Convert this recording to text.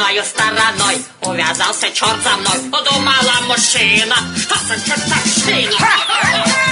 обходную стороной. Увязался черт за мной, подумала мужчина, что за чертовщина.